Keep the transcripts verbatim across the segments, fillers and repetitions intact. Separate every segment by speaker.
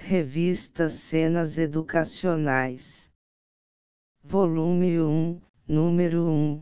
Speaker 1: Revista Cenas Educacionais. Volume um, número um.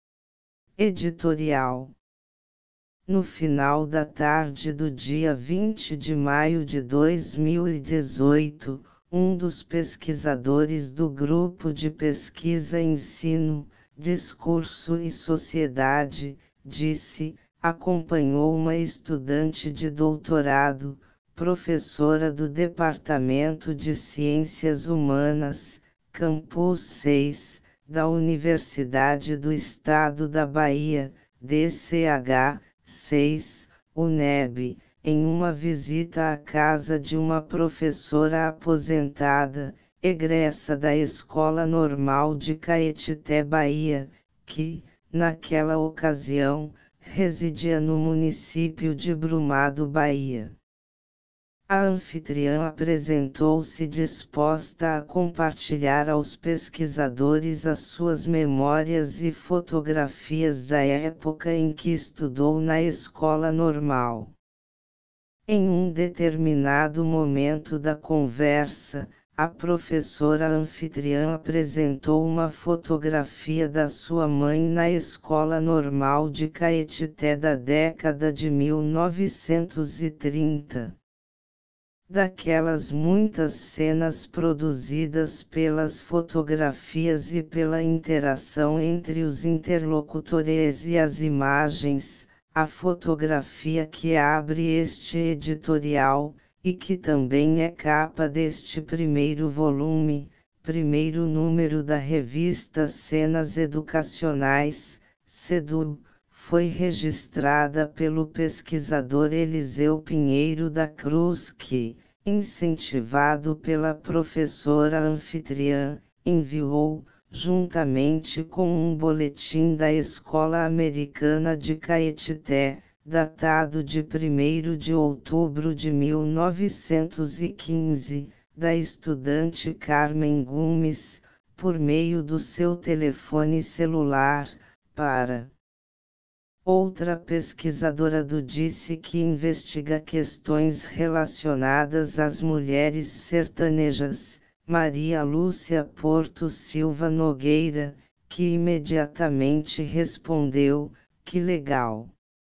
Speaker 1: Editorial. No final da tarde do dia vinte de maio de dois mil e dezoito, um dos pesquisadores do Grupo de Pesquisa Ensino, Discurso e Sociedade, disse, acompanhou uma estudante de doutorado, professora do Departamento de Ciências Humanas, Campus seis, da Universidade do Estado da Bahia, D C H, seis, U N E B, em uma visita à casa de uma professora aposentada, egressa da Escola Normal de Caetité, Bahia, que, naquela ocasião, residia no município de Brumado, Bahia. A anfitriã apresentou-se disposta a compartilhar aos pesquisadores as suas memórias e fotografias da época em que estudou na escola normal. Em um determinado momento da conversa, a professora anfitriã apresentou uma fotografia da sua mãe na escola normal de Caetité da década de mil novecentos e trinta. Daquelas muitas cenas produzidas pelas fotografias e pela interação entre os interlocutores e as imagens, a fotografia que abre este editorial, e que também é capa deste primeiro volume, primeiro número da revista Cenas Educacionais, CEDU, foi registrada pelo pesquisador Eliseu Pinheiro da Cruz que, incentivado pela professora anfitriã, enviou, juntamente com um boletim da Escola Americana de Caetité, datado de primeiro de outubro de mil novecentos e quinze, da estudante Carmen Gomes, por meio do seu telefone celular, para outra pesquisadora do disse que investiga questões relacionadas às mulheres sertanejas, Maria Lúcia Porto Silva Nogueira, que imediatamente respondeu, que legal.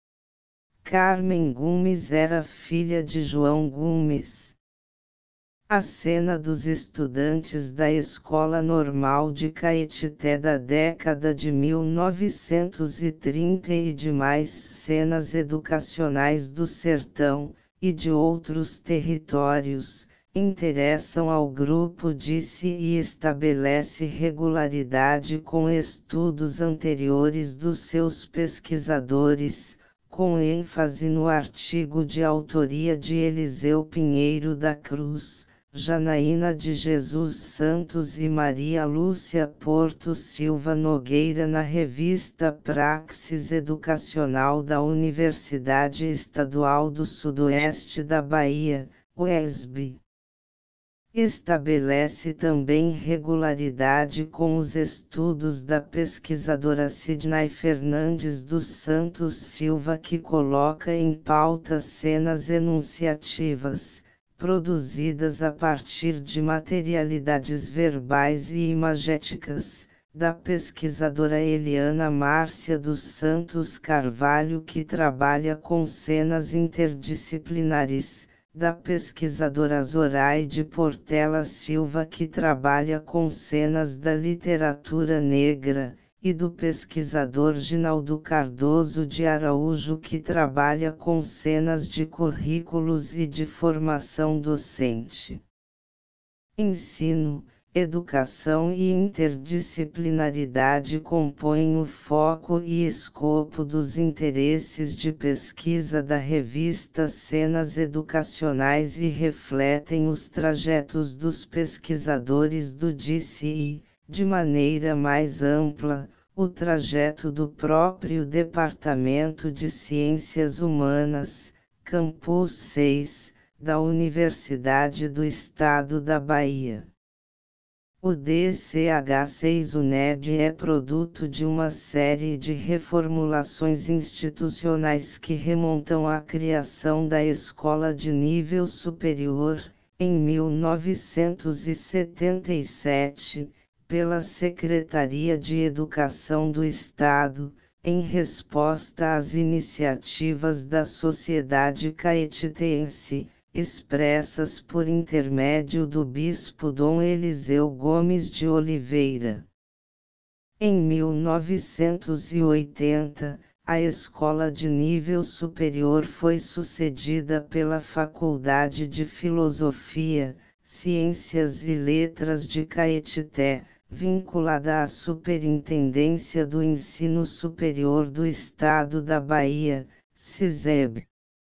Speaker 1: Carmen Gomes era filha de João Gomes. A cena dos estudantes da Escola Normal de Caetité da década de mil novecentos e trinta e demais cenas educacionais do sertão, e de outros territórios, interessam ao grupo disse e estabelece regularidade com estudos anteriores dos seus pesquisadores, com ênfase no artigo de autoria de Eliseu Pinheiro da Cruz, Janaína de Jesus Santos e Maria Lúcia Porto Silva Nogueira na revista Praxis Educacional da Universidade Estadual do Sudoeste da Bahia, U E S B. Estabelece também regularidade com os estudos da pesquisadora Sidney Fernandes dos Santos Silva que coloca em pauta cenas enunciativas, produzidas a partir de materialidades verbais e imagéticas, da pesquisadora Eliana Márcia dos Santos Carvalho que trabalha com cenas interdisciplinares, da pesquisadora Zoraide Portela Silva que trabalha com cenas da literatura negra, e do pesquisador Ginaldo Cardoso de Araújo que trabalha com cenas de currículos e de formação docente. Ensino, educação e interdisciplinaridade compõem o foco e escopo dos interesses de pesquisa da revista Cenas Educacionais e refletem os trajetos dos pesquisadores do D C I, de maneira mais ampla, o trajeto do próprio Departamento de Ciências Humanas, Campus seis, da Universidade do Estado da Bahia. O D C H seis U N E B é produto de uma série de reformulações institucionais que remontam à criação da escola de nível superior, em mil novecentos e setenta e sete, pela Secretaria de Educação do Estado, em resposta às iniciativas da sociedade caetitense, expressas por intermédio do bispo Dom Eliseu Gomes de Oliveira. Em mil novecentos e oitenta, a escola de nível superior foi sucedida pela Faculdade de Filosofia, Ciências e Letras de Caetité, vinculada à Superintendência do Ensino Superior do Estado da Bahia, SISEB.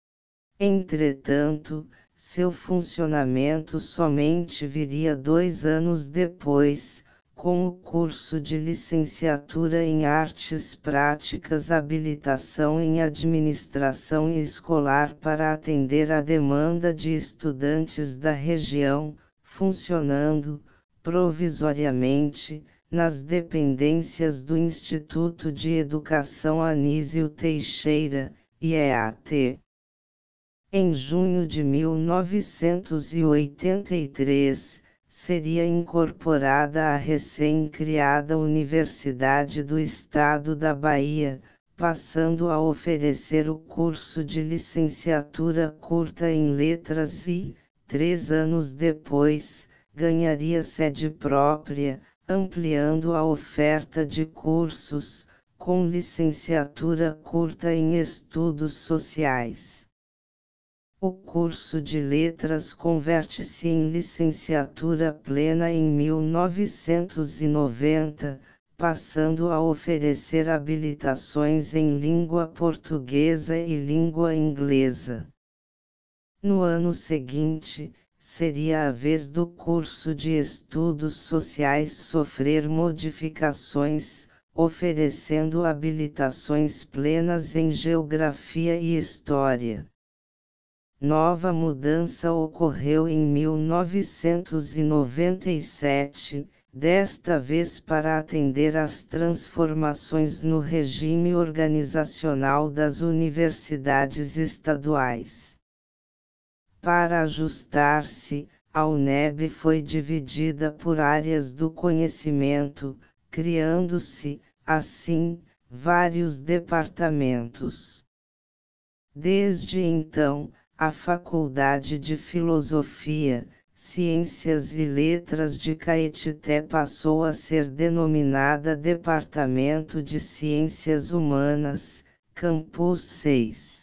Speaker 1: Entretanto, seu funcionamento somente viria dois anos depois, com o curso de licenciatura em Artes Práticas, habilitação em Administração Escolar para atender à demanda de estudantes da região, funcionando, provisoriamente, nas dependências do Instituto de Educação Anísio Teixeira, I E A T. Em junho de mil novecentos e oitenta e três, seria incorporada à recém-criada Universidade do Estado da Bahia, passando a oferecer o curso de licenciatura curta em letras e, três anos depois, ganharia sede própria, ampliando a oferta de cursos, com licenciatura curta em estudos sociais. O curso de letras converte-se em licenciatura plena em mil novecentos e noventa, passando a oferecer habilitações em língua portuguesa e língua inglesa. No ano seguinte, seria a vez do curso de estudos sociais sofrer modificações, oferecendo habilitações plenas em geografia e história. Nova mudança ocorreu em mil novecentos e noventa e sete, desta vez para atender às transformações no regime organizacional das universidades estaduais. Para ajustar-se, a U N E B foi dividida por áreas do conhecimento, criando-se, assim, vários departamentos. Desde então, a Faculdade de Filosofia, Ciências e Letras de Caetité passou a ser denominada Departamento de Ciências Humanas, Campus seis.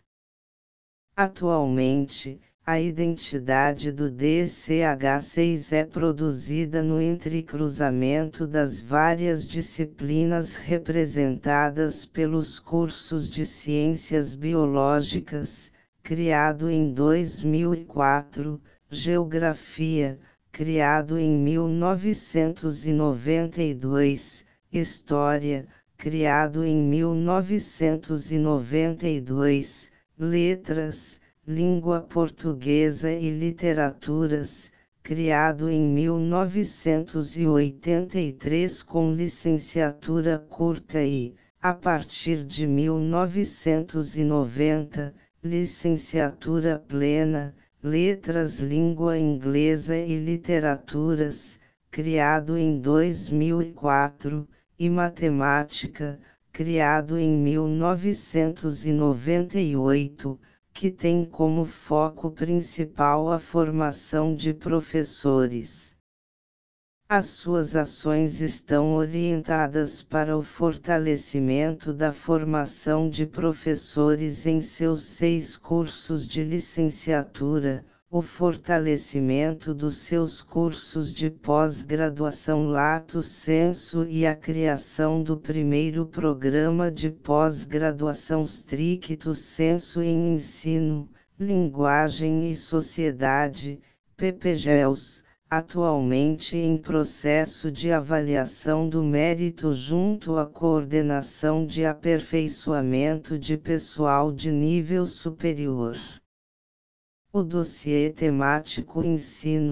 Speaker 1: Atualmente, a identidade do D C H seis é produzida no entrecruzamento das várias disciplinas representadas pelos cursos de Ciências Biológicas, criado em dois mil e quatro, Geografia, criado em mil novecentos e noventa e dois, História, criado em mil novecentos e noventa e dois, Letras, Língua Portuguesa e Literaturas, criado em mil novecentos e oitenta e três com licenciatura curta e, a partir de mil novecentos e noventa, licenciatura plena, Letras, Língua Inglesa e Literaturas, criado em dois mil e quatro, e Matemática, criado em mil novecentos e noventa e oito, que tem como foco principal a formação de professores. As suas ações estão orientadas para o fortalecimento da formação de professores em seus seis cursos de licenciatura, o fortalecimento dos seus cursos de pós-graduação lato sensu e a criação do primeiro programa de pós-graduação stricto sensu em ensino, linguagem e sociedade, P P G E L S. Atualmente em processo de avaliação do mérito junto à Coordenação de Aperfeiçoamento de Pessoal de Nível Superior. O dossiê temático Ensino,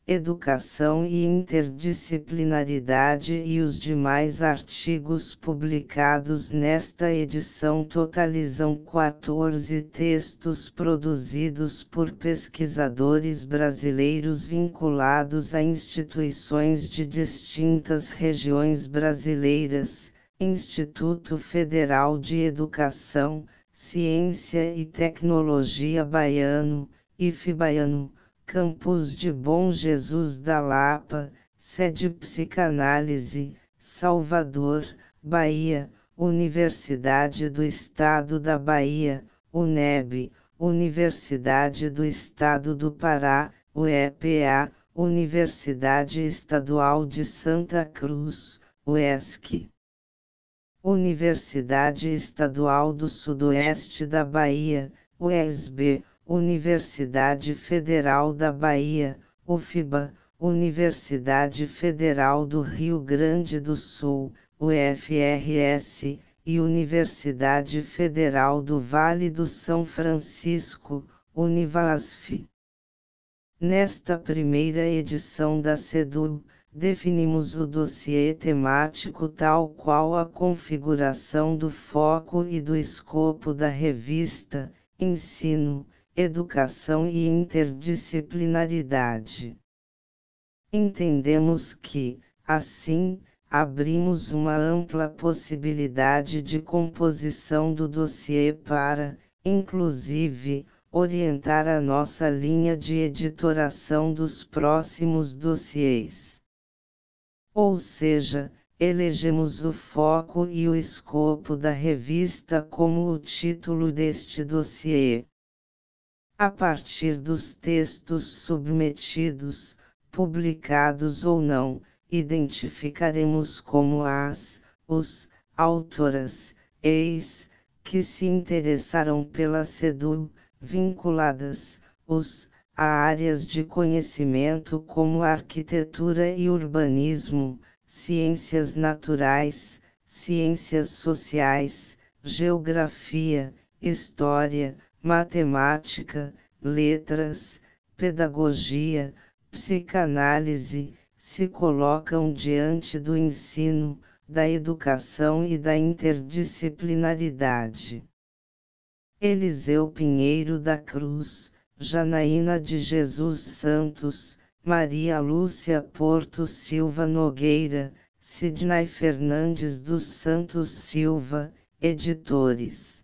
Speaker 1: Educação e Interdisciplinaridade e os demais artigos publicados nesta edição totalizam quatorze textos produzidos por pesquisadores brasileiros vinculados a instituições de distintas regiões brasileiras, Instituto Federal de Educação, Ciência e Tecnologia Baiano, I F Baiano, Campus de Bom Jesus da Lapa, Sede Psicanálise, Salvador, Bahia, Universidade do Estado da Bahia, UNEB, Universidade do Estado do Pará, U E P A, Universidade Estadual de Santa Cruz, U E S C. Universidade Estadual do Sudoeste da Bahia, U E S B, Universidade Federal da Bahia, U F B A, Universidade Federal do Rio Grande do Sul, U F R S, e Universidade Federal do Vale do São Francisco, Univasf. Nesta primeira edição da CEDU, definimos o dossiê temático tal qual a configuração do foco e do escopo da revista, Ensino, Educação e Interdisciplinaridade. Entendemos que, assim, abrimos uma ampla possibilidade de composição do dossiê para, inclusive, orientar a nossa linha de editoração dos próximos dossiês. Ou seja, elegemos o foco e o escopo da revista como o título deste dossiê. A partir dos textos submetidos, publicados ou não, identificaremos como as, os, autoras, ex, que se interessaram pela CEDU, vinculadas, os, a áreas de conhecimento como arquitetura e urbanismo, ciências naturais, ciências sociais, geografia, história, matemática, letras, pedagogia, psicanálise, se colocam diante do ensino, da educação e da interdisciplinaridade. Eliseu Pinheiro da Cruz, Janaína de Jesus Santos, Maria Lúcia Porto Silva Nogueira, Sidney Fernandes dos Santos Silva, editores.